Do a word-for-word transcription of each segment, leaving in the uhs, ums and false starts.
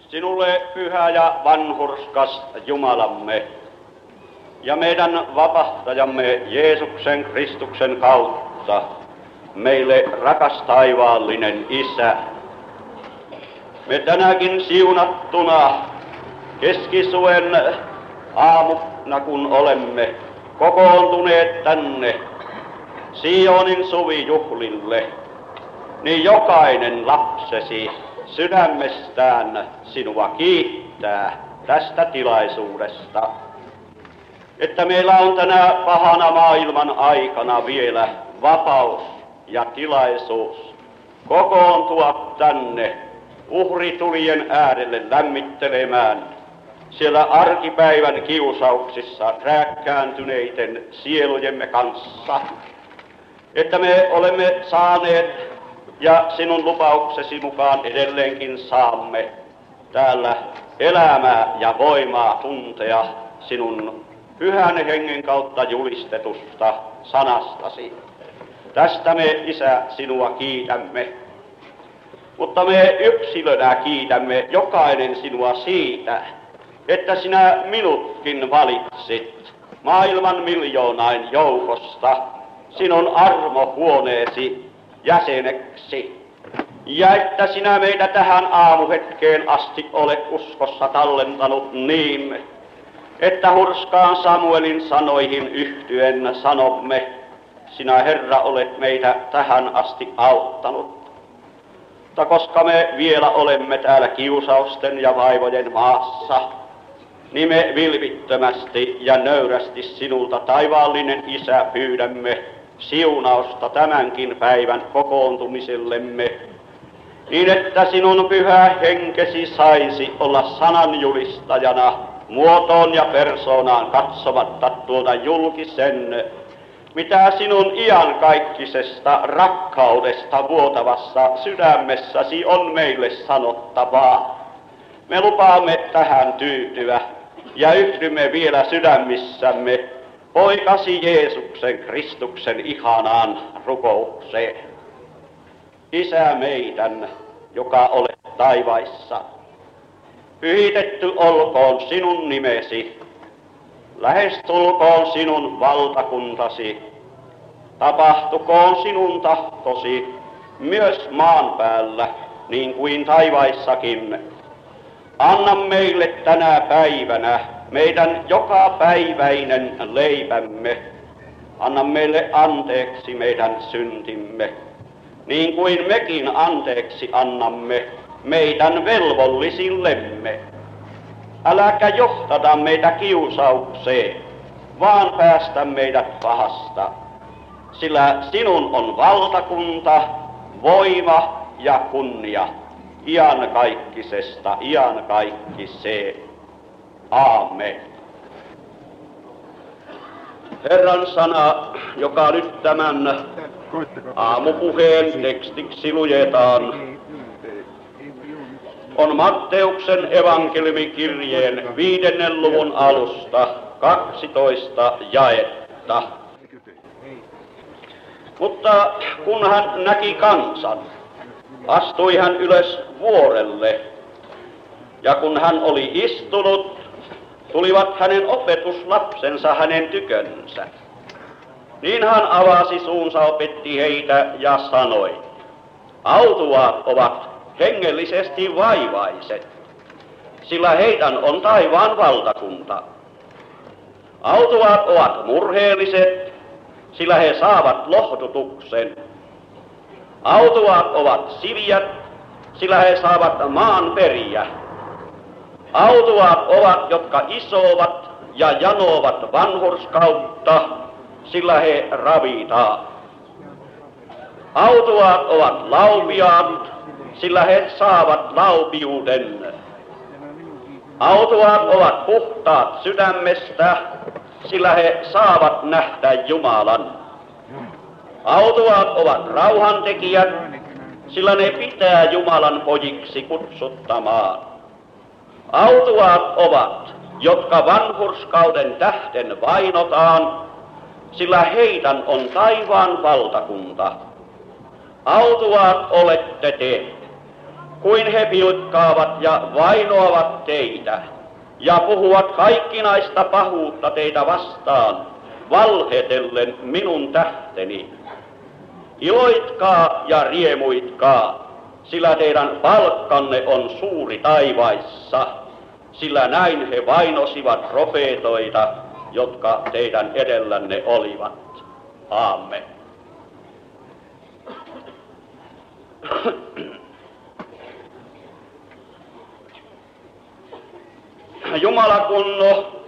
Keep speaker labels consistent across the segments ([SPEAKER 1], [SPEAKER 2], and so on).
[SPEAKER 1] Sinulle pyhä ja vanhurskas Jumalamme ja meidän vapahtajamme Jeesuksen Kristuksen kautta, meille rakas taivaallinen Isä. Me tänäkin siunattuna keskisuen aamuna, kun olemme kokoontuneet tänne Sionin suvijuhlille, niin jokainen lapsesi sydämestään sinua kiittää tästä tilaisuudesta, että meillä on tänä pahana maailman aikana vielä vapaus ja tilaisuus kokoontua tänne uhritulien äärelle lämmittelemään siellä arkipäivän kiusauksissa rääkkääntyneiden sielujemme kanssa, että me olemme saaneet ja sinun lupauksesi mukaan edelleenkin saamme täällä elämää ja voimaa tuntea sinun pyhän hengen kautta julistetusta sanastasi. Tästä me, Isä, sinua kiitämme. Mutta me yksilönä kiitämme jokainen sinua siitä, että sinä minutkin valitsit maailman miljoonain joukosta sinun armohuoneesi jäseneksi, ja että sinä meitä tähän aamuhetkeen asti olet uskossa tallentanut niin, että hurskaan Samuelin sanoihin yhtyen sanomme, sinä Herra olet meitä tähän asti auttanut. Mutta koska me vielä olemme täällä kiusausten ja vaivojen maassa, niin me vilpittömästi ja nöyrästi sinulta, taivaallinen Isä, pyydämme siunausta tämänkin päivän kokoontumisellemme, niin että sinun pyhä henkesi saisi olla sananjulistajana muotoon ja persoonaan katsomatta tuota julkisen, mitä sinun iankaikkisesta rakkaudesta vuotavassa sydämessäsi on meille sanottavaa. Me lupaamme tähän tyytyä ja yhdymme vielä sydämissämme poikasi Jeesuksen Kristuksen ihanaan rukoukseen. Isä meidän, joka olet taivaissa, pyhitetty olkoon sinun nimesi, lähestulkoon sinun valtakuntasi, tapahtukoon sinun tahtosi myös maan päällä niin kuin taivaissakin. Anna meille tänä päivänä meidän jokapäiväinen leipämme. Anna meille anteeksi meidän syntimme, niin kuin mekin anteeksi annamme meidän velvollisillemme. Äläkä johtata meitä kiusaukseen, vaan päästä meidät pahasta, sillä sinun on valtakunta, voima ja kunnia iankaikkisesta iankaikkiseen. Aamen. Herran sana, joka nyt tämän aamupuheen tekstiksi luetaan, on Matteuksen evankeliumikirjeen viidennen luvun alusta kaksitoista jaetta. Mutta kun hän näki kansan, astui hän ylös vuorelle, ja kun hän oli istunut, tulivat hänen opetuslapsensa hänen tykönsä. Niin hän avasi suunsa, opetti heitä ja sanoi, autuaat ovat hengellisesti vaivaiset, sillä heidän on taivaan valtakunta. Autuaat ovat murheelliset, sillä he saavat lohdutuksen. Autuaat ovat siviät, sillä he saavat maan periä. Autuaat ovat, jotka isovat ja janovat vanhurskautta, sillä he ravitaan. Autuaat ovat laupiaat, sillä he saavat laupiuden. Autuaat ovat puhtaat sydämestä, sillä he saavat nähdä Jumalan. Autuaat ovat rauhantekijät, sillä ne pitää Jumalan pojiksi kutsuttamaan. Autuaat ovat, jotka vanhurskauden tähden vainotaan, sillä heidän on taivaan valtakunta. Autuaat olette te, kuin he pilkkaavat ja vainoavat teitä ja puhuvat kaikkinaista pahuutta teitä vastaan, valhetellen minun tähteni. Iloitkaa ja riemuitkaa, sillä teidän palkkanne on suuri taivaissa, sillä näin he vainosivat profeetoita, jotka teidän edellänne olivat. Aamen. Jumala kun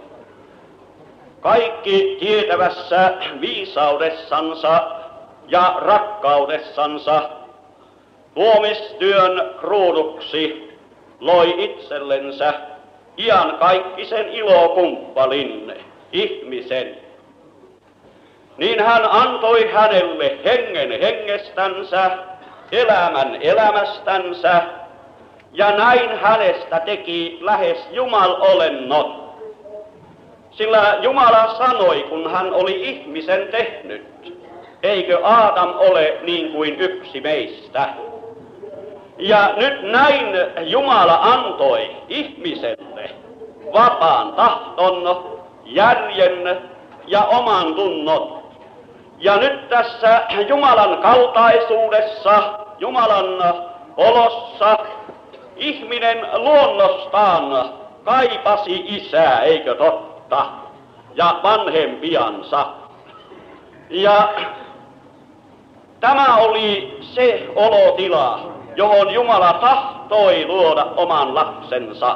[SPEAKER 1] kaikki tietävässä viisaudessansa ja rakkaudessansa luomistyön kruunuksi loi itsellensä iankaikkisen ilokumppanin, ihmisen, niin hän antoi hänelle hengen hengestänsä, elämän elämästänsä, ja näin hänestä teki lähes Jumal-olennon. Sillä Jumala sanoi, kun hän oli ihmisen tehnyt, eikö Aadam ole niin kuin yksi meistä? Ja nyt näin Jumala antoi ihmiselle vapaan tahton, järjen ja oman tunnon. Ja nyt tässä Jumalan kaltaisuudessa, Jumalan olossa, ihminen luonnostaan kaipasi isää, eikö totta, ja vanhempiansa. Ja tämä oli se olotila, johon Jumala tahtoi luoda oman lapsensa.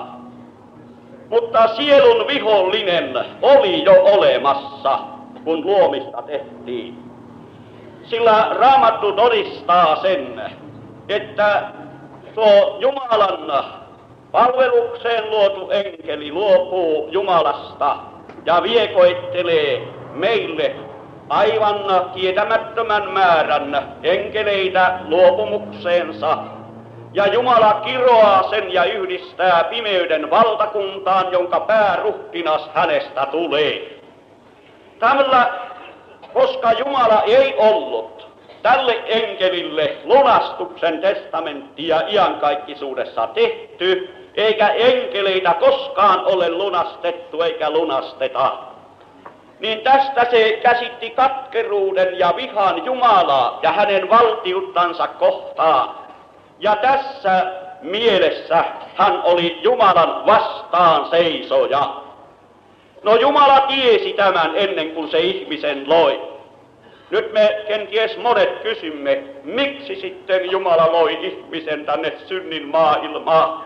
[SPEAKER 1] Mutta sielun vihollinen oli jo olemassa, kun luomista tehtiin. Sillä Raamattu todistaa sen, että tuo Jumalan palvelukseen luotu enkeli luopuu Jumalasta ja viekoittelee meille aivan tietämättömän määrän enkeleitä luopumukseensa. Ja Jumala kiroaa sen ja yhdistää pimeyden valtakuntaan, jonka pääruhtinas hänestä tulee. Tällä, koska Jumala ei ollut tälle enkelille lunastuksen testamenttia iankaikkisuudessa tehty, eikä enkeleitä koskaan ole lunastettu eikä lunasteta, niin tästä se käsitti katkeruuden ja vihan Jumalaa ja hänen valtiuttansa kohtaan. Ja tässä mielessä hän oli Jumalan vastaan seisoja. No Jumala tiesi tämän ennen kuin se ihmisen loi. Nyt me kenties monet kysymme, miksi sitten Jumala loi ihmisen tänne synnin maailmaan.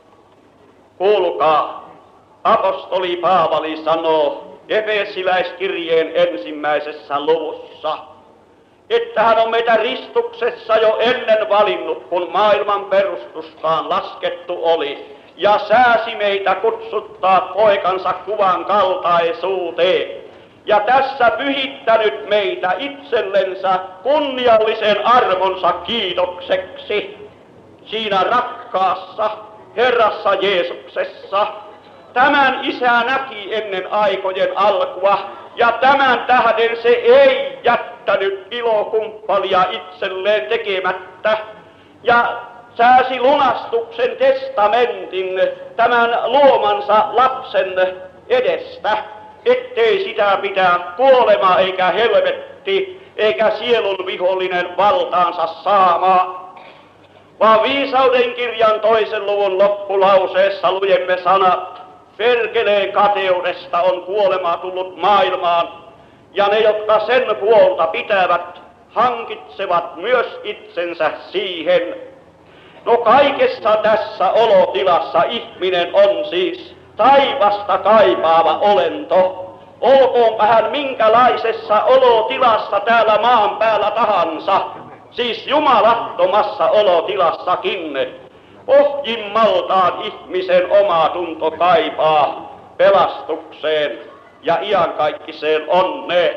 [SPEAKER 1] Kuulkaa, apostoli Paavali sanoo Efesiläiskirjeen ensimmäisessä luvussa, että hän on meitä ristuksessa jo ennen valinnut, kun maailman perustustaan laskettu oli, ja sääsi meitä kutsuttaa poikansa kuvan kaltaisuuteen. Ja tässä pyhittänyt meitä itsellensä kunniallisen armonsa kiitokseksi siinä rakkaassa Herrassa Jeesuksessa. Tämän Isä näki ennen aikojen alkua, ja tämän tähden se ei jättänyt ilokumppalia itselleen tekemättä, ja sääsi lunastuksen testamentin tämän luomansa lapsen edestä, ettei sitä pitää kuolema eikä helvetti eikä sielun vihollinen valtaansa saamaan. Vaan viisauden kirjan toisen luvun loppulauseessa lujemme sanat, perkeleen kateudesta on kuolema tullut maailmaan, ja ne, jotka sen puolta pitävät, hankitsevat myös itsensä siihen. No kaikessa tässä olotilassa ihminen on siis taivasta kaipaava olento. Olkoonpa hän minkälaisessa olotilassa täällä maan päällä tahansa, siis jumalattomassa olotilassakin. Pohjimmaltaan ihmisen oma tunto kaipaa pelastukseen ja iankaikkiseen onneen.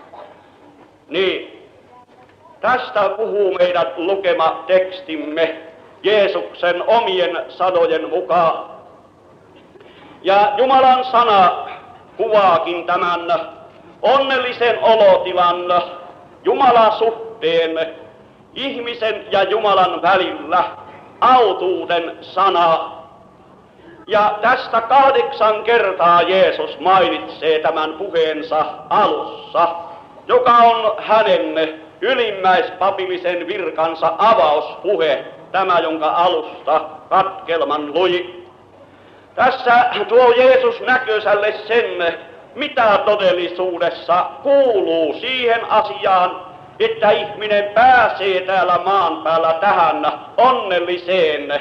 [SPEAKER 1] Niin, tästä puhuu meidän lukema tekstimme Jeesuksen omien sanojen mukaan. Ja Jumalan sana kuvaakin tämän onnellisen olotilan Jumalasuhteen ihmisen ja Jumalan välillä. autuuden sana. Ja tästä kahdeksan kertaa Jeesus mainitsee tämän puheensa alussa, joka on hänen ylimmäispapillisen virkansa avauspuhe, tämä jonka alusta katkelman lui. Tässä tuo Jeesus näkösälle sen, mitä todellisuudessa kuuluu siihen asiaan, että ihminen pääsee täällä maan päällä tähän onnelliseen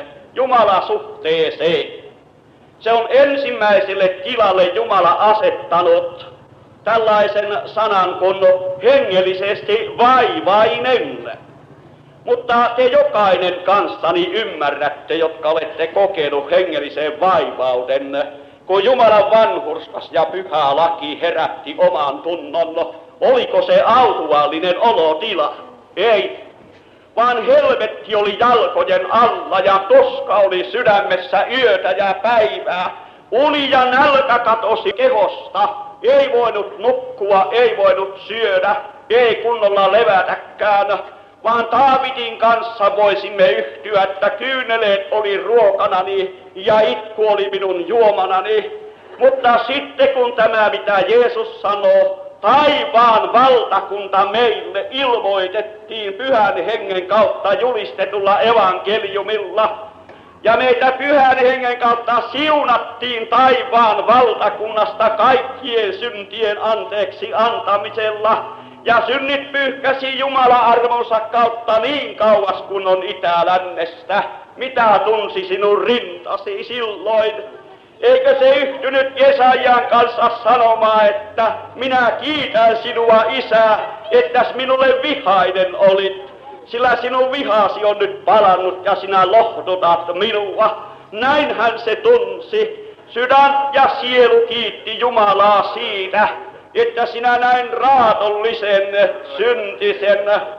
[SPEAKER 1] Jumalasuhteeseen. Se on ensimmäiselle tilalle Jumala asettanut tällaisen sanan kuin hengellisesti vaivainen. Mutta te jokainen kanssani ymmärrätte, jotka olette kokenut hengellisen vaivauden, kun Jumalan vanhurskas ja pyhä laki herätti oman tunnon. Oliko se autuaallinen olotila? Ei, vaan helvetti oli jalkojen alla ja tuska oli sydämessä yötä ja päivää. Uni ja nälkä katosi kehosta, ei voinut nukkua, ei voinut syödä, ei kunnolla levätäkään, vaan Taavidin kanssa voisimme yhtyä, että kyyneleet oli ruokanani ja itku oli minun juomanani. Mutta sitten kun tämä, mitä Jeesus sanoo, taivaan valtakunta meille ilmoitettiin pyhän hengen kautta julistetulla evankeliumilla, ja meitä pyhän hengen kautta siunattiin taivaan valtakunnasta kaikkien syntien anteeksi antamisella, ja synnit pyyhkäsi Jumala armonsa kautta niin kauas kun on itä-lännestä. Mitä tunsi sinun rintasi silloin? Eikö se yhtynyt Jesajan kanssa sanomaan, että minä kiitän sinua, Isä, ettäs minulle vihainen olit, sillä sinun vihasi on nyt palannut ja sinä lohdutat minua. Näinhän se tunsi. Sydän ja sielu kiitti Jumalaa siitä, että sinä näin raatollisen, syntisen,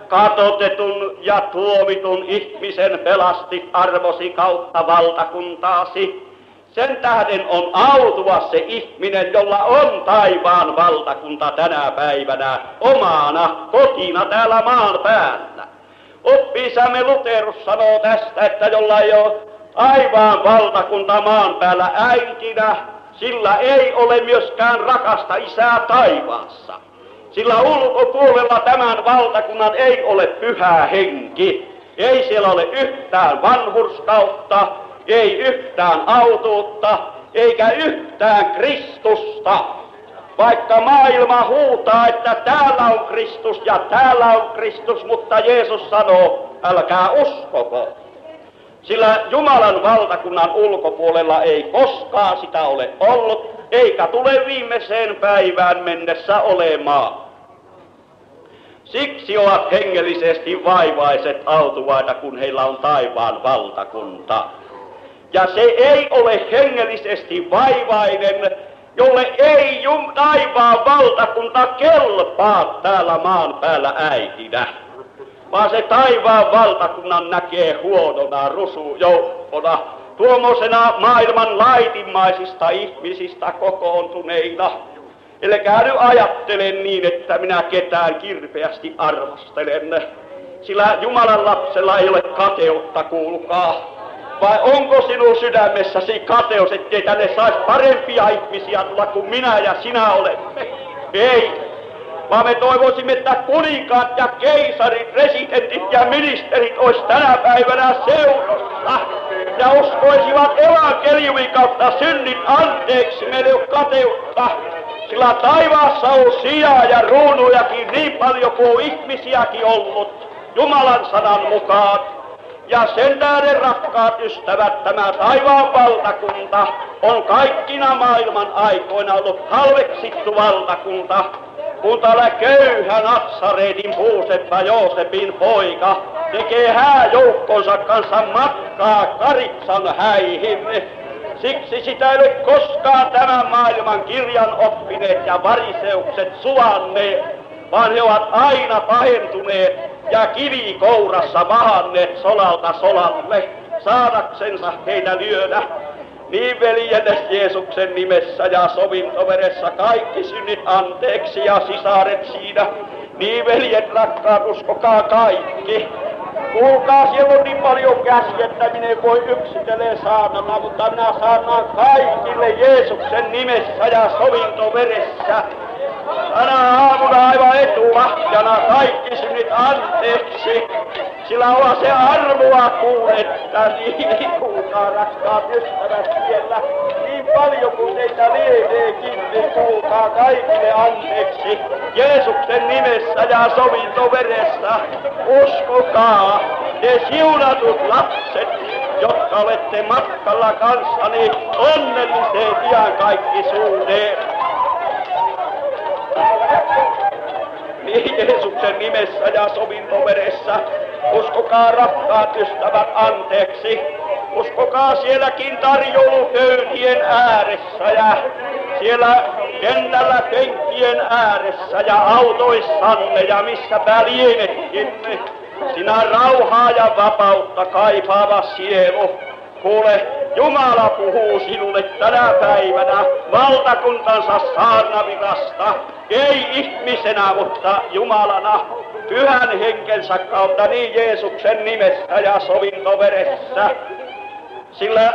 [SPEAKER 1] katotetun ja tuomitun ihmisen pelastit armosi kautta valtakuntaasi. Sen tähden on autua se ihminen, jolla on taivaan valtakunta tänä päivänä omana kotina täällä maan päällä. Oppi-isämme Luterus sanoo tästä, että jolla ei ole taivaan valtakunta maan päällä äitinä, sillä ei ole myöskään rakasta Isää taivaassa. Sillä ulkopuolella tämän valtakunnan ei ole pyhä henki. Ei siellä ole yhtään vanhurskautta, ei yhtään autuutta, eikä yhtään Kristusta. Vaikka maailma huutaa, että täällä on Kristus ja täällä on Kristus, mutta Jeesus sanoo, älkää uskoko. Sillä Jumalan valtakunnan ulkopuolella ei koskaan sitä ole ollut, eikä tule viimeiseen päivään mennessä olemaan. Siksi ovat hengellisesti vaivaiset autuaita, kun heillä on taivaan valtakunta. Ja se ei ole hengellisesti vaivainen, jolle ei jum, taivaan valtakunta kelpaa täällä maan päällä äitinä. Vaan se taivaan valtakunnan näkee huonona rusujoukkona, tuommoisena maailman laitimmaisista ihmisistä kokoontuneina. Elkää nyt ajattele niin, että minä ketään kirpeästi arvostelen, sillä Jumalan lapsella ei ole kateutta, kuulkaa. Vai onko sinun sydämessäsi kateus, ettei tänne saisi parempia ihmisiä tulla kuin minä ja sinä olemme? Ei, vaan me toivoisimme, että kuninkaat ja keisarit, presidentit ja ministerit olisi tänä päivänä seurossa ja uskoisivat evankeliumin kautta synnit anteeksi, meillä ei ole kateutta. Sillä taivaassa on sijaa ja ruunujakin niin paljon kuin on ihmisiäkin ollut Jumalan sanan mukaan. Ja sen tähden, rakkaat ystävät, tämä taivaan valtakunta on kaikkina maailman aikoina ollut halveksittu valtakunta, kun täällä köyhä Natsaretin puuseppä Joosepin poika tekee hääjoukkonsa kanssa matkaa Karitsan häihin. Siksi sitä ei ole koskaan tämän maailman kirjan oppineet ja variseukset sulanneet, vaan he ovat aina pahentuneet ja kivikourassa vahanneet solalta solalle, saadaksensa heitä lyödä. Niin veljennes Jeesuksen nimessä ja sovintoveressä kaikki synnit anteeksi ja sisaret siinä. Niin veljet rakkaat, uskokaa kaikki. Kuulkaa, siellä on niin paljon käskettä, minä en voi yksitellen saarnata, mutta minä saarnaan kaikille Jeesuksen nimessä ja sovintoveressä. Tänä aamuna aivan etulahjana kaikki synnit anteeksi, sillä on se arvoa kuuletta, niin kuulkaa rakkaat ystävät siellä, niin paljon kuin teitä lieneekin, niin kuulkaa kaikille anteeksi Jeesuksen nimessä ja sovintoveressä. Uskokaa, te siunatut lapset, jotka olette matkalla kanssani onnelliseen iankaikkisuuteen. Niin Jeesuksen nimessä ja sovintoveressä, uskokaa rakkaat ystävät anteeksi, uskokaa sielläkin tarjoulupöytien ääressä ja siellä kentällä penkien ääressä ja autoissanne ja missäpä lienetkin, sinä rauhaa ja vapautta kaipaava sielu. Kuule, Jumala puhuu sinulle tänä päivänä valtakuntansa saarnavirasta, ei ihmisenä, mutta Jumalana, pyhän henkensä kautta niin Jeesuksen nimessä ja sovintoveressä. Sillä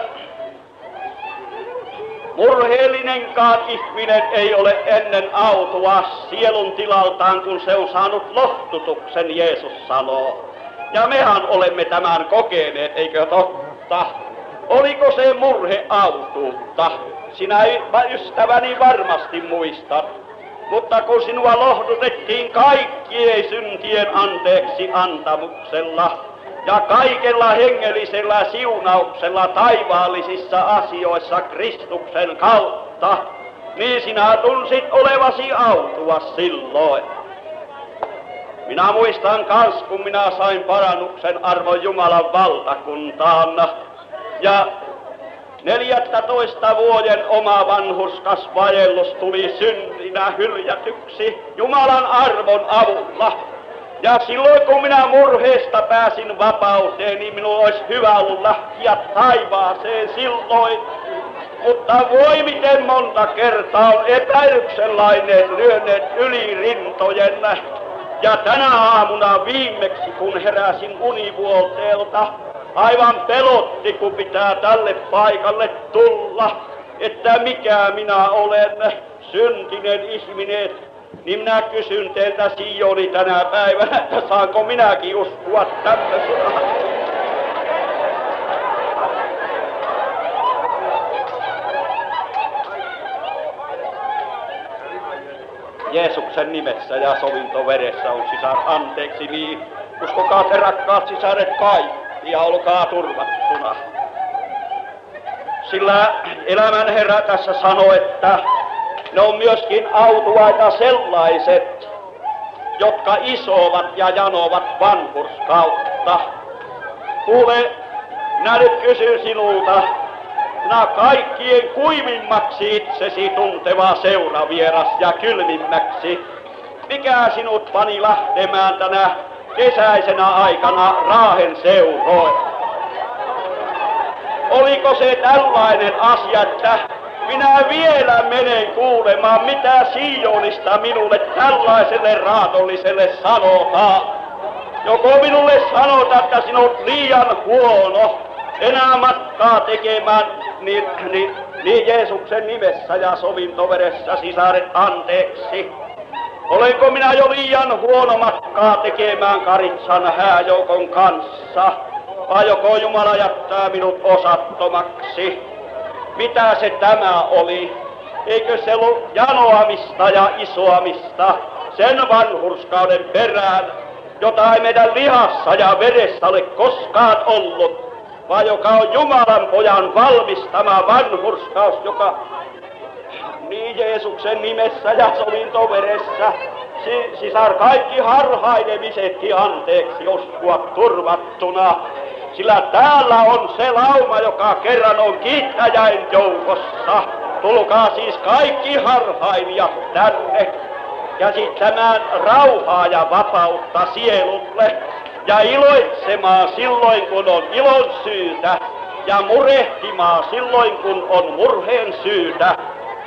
[SPEAKER 1] murheellinenkaan ihminen ei ole ennen autua sielun tilaltaan, kun se on saanut lohtutuksen, Jeesus sanoo. Ja mehän olemme tämän kokeneet, eikö totta? Oliko se murhe autuutta? Sinä ystäväni varmasti muistat. Mutta kun sinua lohdutettiin kaikkien syntien anteeksi antamuksella ja kaikella hengellisellä siunauksella taivaallisissa asioissa Kristuksen kautta, niin sinä tunsit olevasi autua silloin. Minä muistan kans, kun minä sain parannuksen arvon Jumalan valtakuntaan. Ja neljätoista vuoden oma vanhurskas vaellus tuli syntinä hyljätyksi Jumalan arvon avulla. Ja silloin kun minä murheesta pääsin vapauteen, niin minun olisi hyvä ollut lähteä taivaaseen silloin. Mutta voi miten monta kertaa on epäilyksenlaineet lyöneet yli rintojen. Ja tänä aamuna viimeksi, kun heräsin univuolteelta, aivan pelotti, kun pitää tälle paikalle tulla, että mikä minä olen, syntinen ihminen. Niin minä kysyn teiltä Sioni tänä päivänä, että saanko minäkin uskoa tämmöisenä. Jeesuksen nimessä ja sovintoveressä on sisar anteeksi, niin uskokaa te rakkaat sisaret kaikki ja olkaa turvattuna. Sillä elämän Herra tässä sanoi, että ne on myöskin autuaita sellaiset, jotka isovat ja janovat vanhurskautta. Kuule, minä nyt kysyn sinulta, sinä kaikkien kuivimmaksi itsesi tunteva seuravieras ja kylmimmäksi, mikä sinut pani lähtemään tänä kesäisenä aikana Raahen seuroon? Oliko se tällainen asia, että minä vielä menen kuulemaan, mitä Sionista minulle tällaiselle raadolliselle sanotaan? Joko minulle sanotaan, että sinä olet liian huono enää matkaa tekemään, niin, niin, niin Jeesuksen nimessä ja sovintoveressä sisaret anteeksi. Olenko minä jo liian huono matkaa tekemään Karitsan hääjoukon kanssa? Vai joko Jumala jättää minut osattomaksi? Mitä se tämä oli? Eikö se ollut janoamista ja isoamista sen vanhurskauden perään, jota ei meidän lihassa ja veressä ole koskaan ollut, vai joka on Jumalan pojan valmistama vanhurskaus, joka niin Jeesuksen nimessä ja sovintoveressä, si- sisar kaikki harhailemisetkin anteeksi uskoa turvattuna. Sillä täällä on se lauma, joka kerran on kiittäjäin joukossa. Tulkaa siis kaikki harhailijat tänne käsittämään rauhaa ja vapautta sielulle ja iloitsemaan silloin, kun on ilon syytä ja murehtimaan silloin, kun on murheen syytä.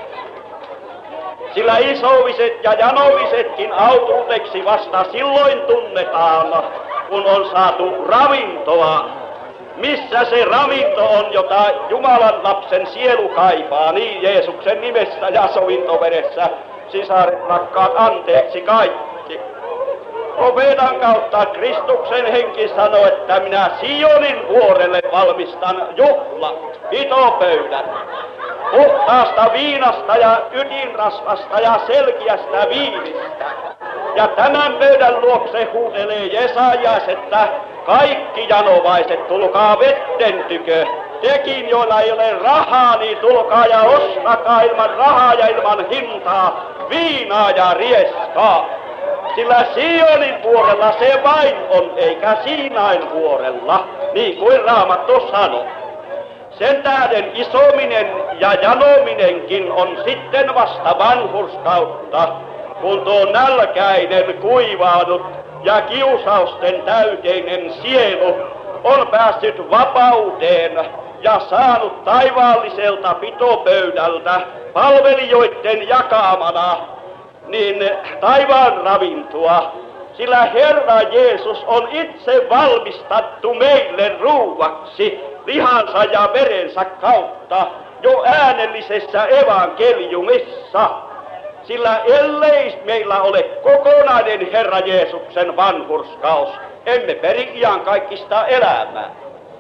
[SPEAKER 1] Sillä isoviset ja janovisetkin autuuteksi vasta silloin tunnetaan, kun on saatu ravintoa. Missä se ravinto on, jota Jumalan lapsen sielu kaipaa, niin Jeesuksen nimessä ja sovintovedessä, sisaret rakkaat, anteeksi kaikki. Profeetan kautta Kristuksen henki sanoi, että minä Sionin vuorelle valmistan juhlat, pitopöydät, puhtaasta viinasta ja ydinrasvasta ja selkeästä viinistä. Ja tämän pöydän luokse huutelee Jesajas, että kaikki janovaiset, tulkaa vetten tykö. Tekin, joilla ei ole rahaa, niin tulkaa ja ostakaa ilman rahaa ja ilman hintaa viinaa ja rieskaa. Sillä Sionin vuorella se vain on, eikä Siinain vuorella, niin kuin Raamattu sanoo. Sen tähden isominen ja janominenkin on sitten vasta vanhurskautta, kun tuo nälkäinen, kuivaanut ja kiusausten täyteinen sielu on päässyt vapauteen ja saanut taivaalliselta pitopöydältä palvelijoiden jakamana niin taivaan ravintoa, sillä Herra Jeesus on itse valmistettu meille ruuaksi lihansa ja verensä kautta jo äänellisessä evankeliumissa. Sillä ellei meillä ole kokonainen Herra Jeesuksen vanhurskaus, emme peri iankaikkista elämää.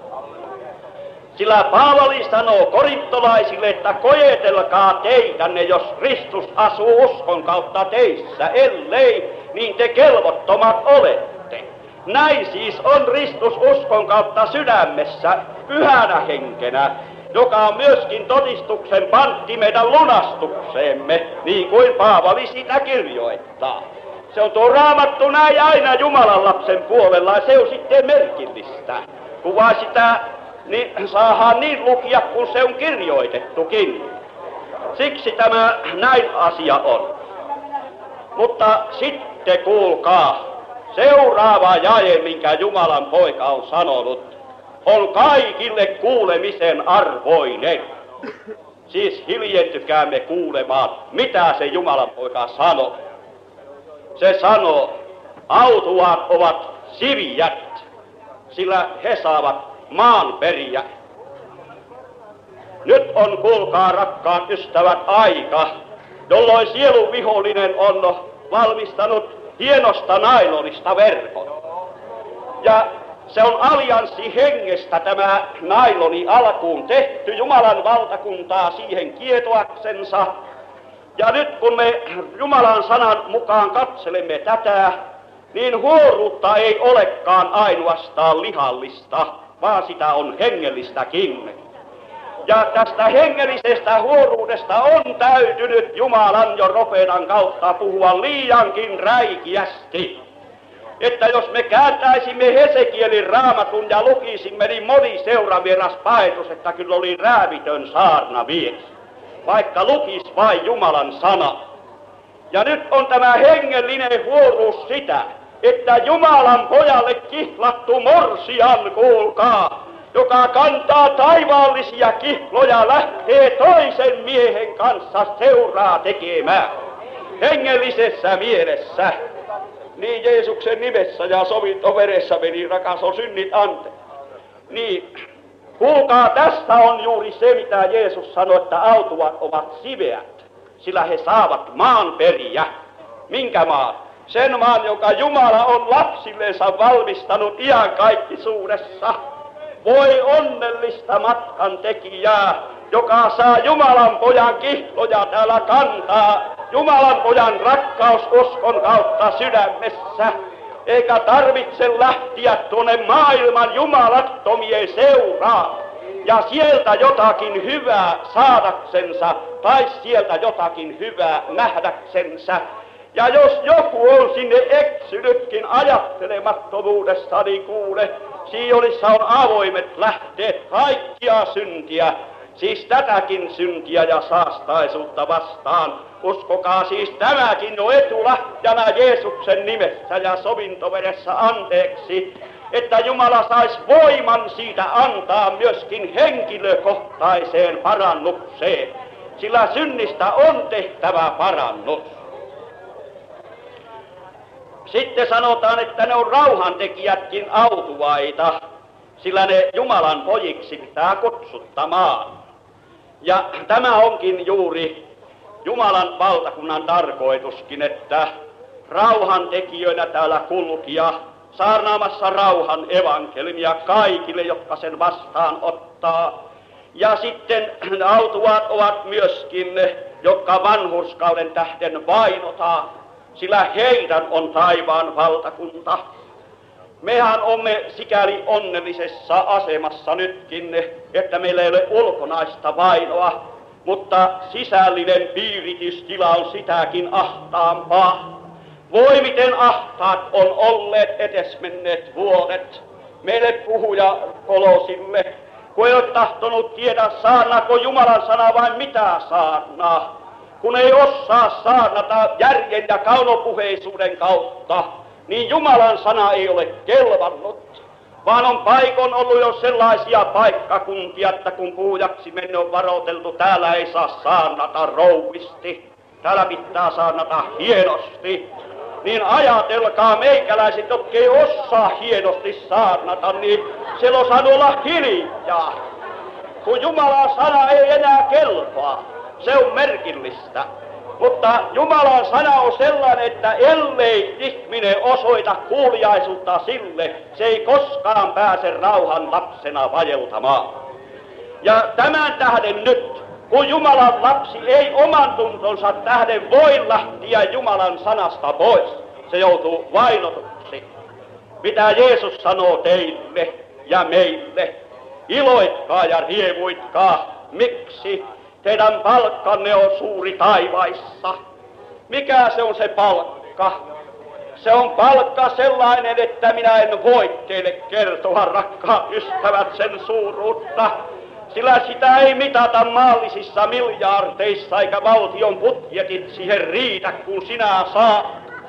[SPEAKER 1] Sillä Paavali sanoo korintolaisille, että koetelkaa teidänne, jos Kristus asuu uskon kautta teissä, ellei, niin te kelvottomat olette. Näin siis on Kristus uskon kautta sydämessä, pyhänä henkenä, joka on myöskin todistuksen pantti meidän lunastukseemme, niin kuin Paavali sitä kirjoittaa. Se on tuo Raamattu näin aina Jumalan lapsen puolella, ja se on sitten merkillistä. Kun vaan sitä niin saadaan niin lukia, kun se on kirjoitettukin. Siksi tämä näin asia on. Mutta sitten kuulkaa, seuraava jae, minkä Jumalan poika on sanonut, on kaikille kuulemisen arvoinen. Siis hiljentykäämme kuulemaan, mitä se Jumalan poika sanoo. Se sanoo, autuaat ovat sivijät, sillä he saavat maanperiä. Nyt on, kuulkaa rakkaat ystävät, aika, jolloin sielun vihollinen on valmistanut hienosta nailonista verkon. Ja se on allianssi hengestä tämä nailoni alkuun tehty, Jumalan valtakuntaa siihen kietoaksensa. Ja nyt kun me Jumalan sanan mukaan katselemme tätä, niin huoruutta ei olekaan ainoastaan lihallista, vaan sitä on hengellistäkin. Ja tästä hengellisestä huoruudesta on täytynyt Jumalan jo profeetan kautta puhua liiankin räikeästi. Että jos me kääntäisimme Hesekielin raamatun ja lukisimme, niin moni seuravieras paetus, että kyllä oli räävitön saarnamies, vaikka lukis vain Jumalan sana. Ja nyt on tämä hengellinen huoruus sitä, että Jumalan pojalle kihlattu morsian, kuulkaa, joka kantaa taivaallisia kihloja, lähtee toisen miehen kanssa seuraa tekemään hengellisessä mielessä. Niin Jeesuksen nimessä ja sovintoveressä meni, rakas, on synnit ante. Niin, kuulkaa, tässä on juuri se, mitä Jeesus sanoi, että autuat ovat siveät, sillä he saavat maanperiä. Minkä maan? Sen maan, joka Jumala on lapsillensa valmistanut iankaikkisuudessa. Voi onnellista matkan tekijää, joka saa Jumalan pojan kihloja täällä kantaa, Jumalan pojan rakkaususkon kautta sydämessä, eikä tarvitse lähteä tuonne maailman jumalattomien seuraan ja sieltä jotakin hyvää saadaksensa tai sieltä jotakin hyvää nähdäksensä. Ja jos joku on sinne eksynytkin ajattelemattomuudessa, niin kuule, Sionissa on avoimet lähteet kaikkia syntiä, siis tätäkin syntiä ja saastaisuutta vastaan. Uskokaa siis tämäkin jo etulahjana Jeesuksen nimessä ja sovintovedessä anteeksi, että Jumala saisi voiman siitä antaa myöskin henkilökohtaiseen parannukseen, sillä synnistä on tehtävä parannus. Sitten sanotaan, että ne on rauhantekijätkin autuaita, sillä ne Jumalan pojiksi pitää kutsuttamaan. Ja tämä onkin juuri Jumalan valtakunnan tarkoituskin, että rauhantekijöinä täällä kulkia saarnaamassa rauhan evankeliumia kaikille, jotka sen vastaan ottaa. Ja sitten autuaat ovat myöskin ne, jotka vanhurskauden tähden vainotaan, sillä heidän on taivaan valtakunta. Mehän olemme sikäli onnellisessa asemassa nytkin, että meillä ei ole ulkonaista vainoa, mutta sisällinen piiritystila on sitäkin ahtaampaa. Voi miten ahtaat on olleet edesmenneet vuodet meille puhuja Kolosille, kun ei ole tahtonut tiedä saarnaako Jumalan sana vai mitä saarnaa, kun ei osaa saarnata järjen ja kaunopuheisuuden kautta, niin Jumalan sana ei ole kelvannut, vaan on paikon ollut jo sellaisia paikkakuntia, että kun puhujaksi menne on varoiteltu, täällä ei saa saarnata rouvisti, täällä pitää saarnata hienosti. Niin ajatelkaa meikäläiset, jotka ei osaa hienosti saarnata, niin siellä on saanut olla hiljaa. Kun Jumalan sana ei enää kelpaa, se on merkillistä. Mutta Jumalan sana on sellainen, että ellei ihminen osoita kuuliaisuutta sille, se ei koskaan pääse rauhan lapsena vajeltamaan. Ja tämän tähden nyt, kun Jumalan lapsi ei oman tuntonsa tähden voi lähteä Jumalan sanasta pois, se joutuu vainotuksi. Mitä Jeesus sanoo teille ja meille? Iloitkaa ja riemuitkaa. Miksi? Teidän palkkanne on suuri taivaissa. Mikä se on se palkka? Se on palkka sellainen, että minä en voi teille kertoa, rakkaat ystävät, sen suuruutta. Sillä sitä ei mitata maallisissa miljardeissa, eikä valtion budjetit siihen riitä, kun sinä saat.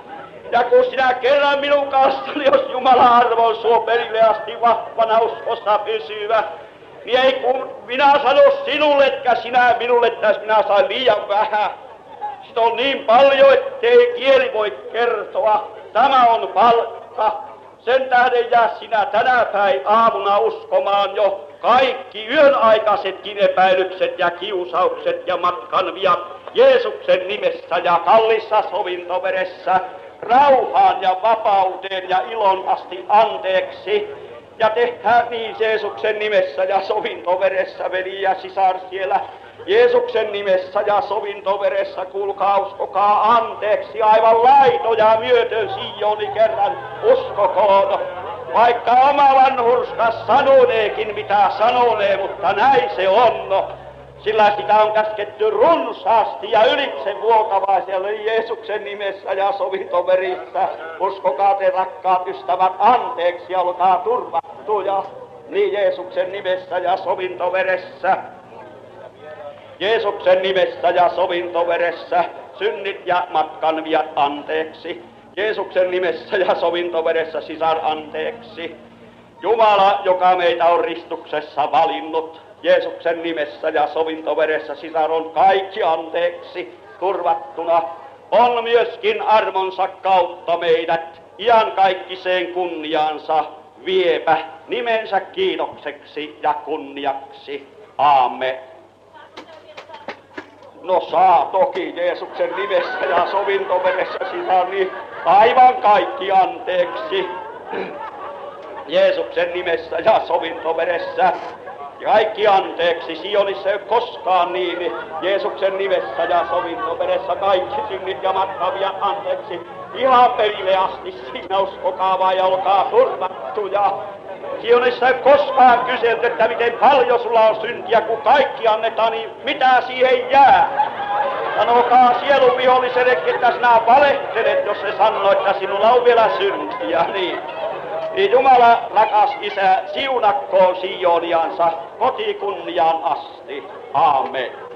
[SPEAKER 1] Ja kun sinä kerran minun kanssani, jos Jumala arvon suo perille asti vahvana uskossa pysyvä, niin ei kun minä sano sinulle, etkä sinä minulle, että minä sain liian vähän. Sitä on niin paljon, ettei kieli voi kertoa. Tämä on palkka. Sen tähden jää sinä tänä päin aamuna uskomaan jo kaikki yön aikaisetkin epäilykset ja kiusaukset ja matkan viat Jeesuksen nimessä ja kallissa sovintoveressä rauhaan ja vapauteen ja ilon asti anteeksi. Ja tehdään niin Jeesuksen nimessä ja sovintoveressä, veli ja sisar siellä. Jeesuksen nimessä ja sovintoveressä, kuulkaa, uskokaa anteeksi, aivan laitoja myötön Sioni kerran, uskokoon. Vaikka oma vanhurskas sanoneekin mitä sanonee, mutta näin se on. Sillä sitä on käsketty runsaasti ja ylitse vuotavaiselle Jeesuksen nimessä ja sovintoverissä. Uskokaa te rakkaat ystävät anteeksi ja olkaa turvattuja. Niin Jeesuksen nimessä ja sovintoveressä. Jeesuksen nimessä ja sovintoveressä synnit ja matkan viat anteeksi. Jeesuksen nimessä ja sovintoveressä sisar anteeksi. Jumala, joka meitä on ristuksessa valinnut, Jeesuksen nimessä ja sovintoveressä sisar on kaikki anteeksi turvattuna. On myöskin armonsa kautta meidät iankaikkiseen kunniaansa viepä nimensä kiitokseksi ja kunniaksi. Aamen. No saa toki Jeesuksen nimessä ja sovintoveressä sisar niin aivan kaikki anteeksi. Jeesuksen nimessä ja sovintoveressä kaikki anteeksi. Sionissa ei ole koskaan niin. Jeesuksen nimessä ja sovintoveressä kaikki synnit ja matkavia anteeksi. Ihan perille asti siinä uskokaa vaan ja olkaa turvattuja. Sionissa ei ole koskaan kyselty, että miten paljon sulla on syntiä, kun kaikki annetaan, niin mitä siihen jää? Sanokaa sielun vihollisellekin, että sinä valehtelet, jos se sanoo, että sinulla on vielä syntiä. Niin. Niin Jumala, rakas Isä, siunakkoon Sioniansa kotikunniaan asti. Aamen.